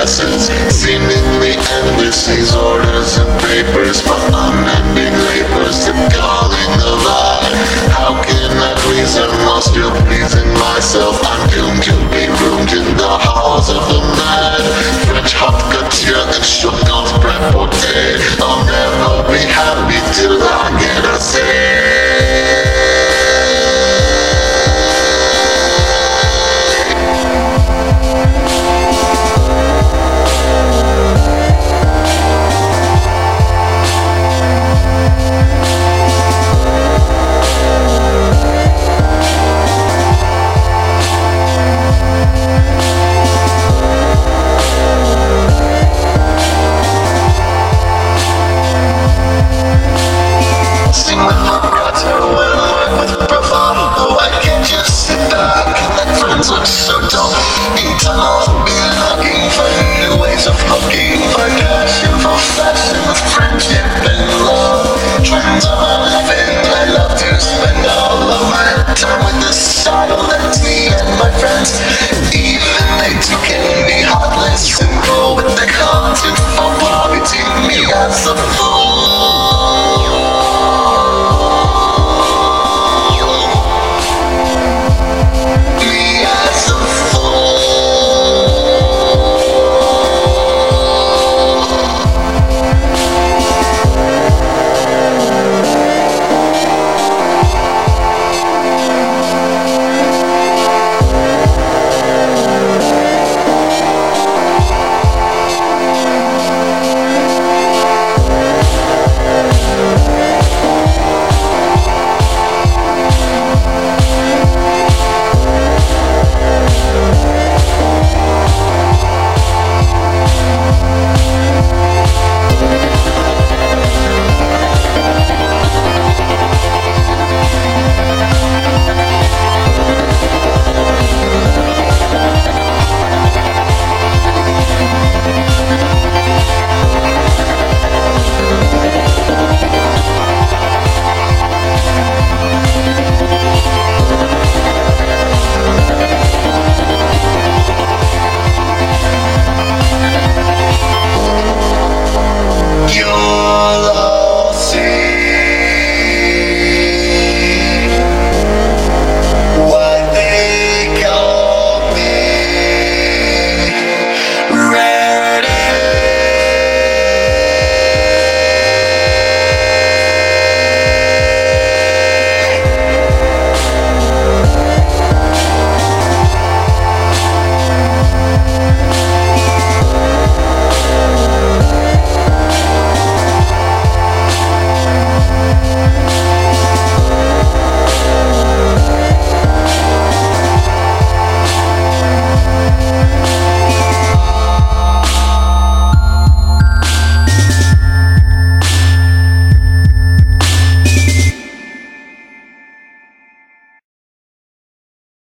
stresses. Seemingly endless, these orders and papers, my unending labors to calling the vibe. How can I please them while still pleasing myself? I'm doomed to be roomed in the halls of the mad. French hot couture and shook off prêt-à-porter. I'll never be happy till I get a say. So don't be looking for new ways of looking for passion, for fashion, with friendship and love. Trends are living, I love to spend all of my time with this style. That's me and my friends.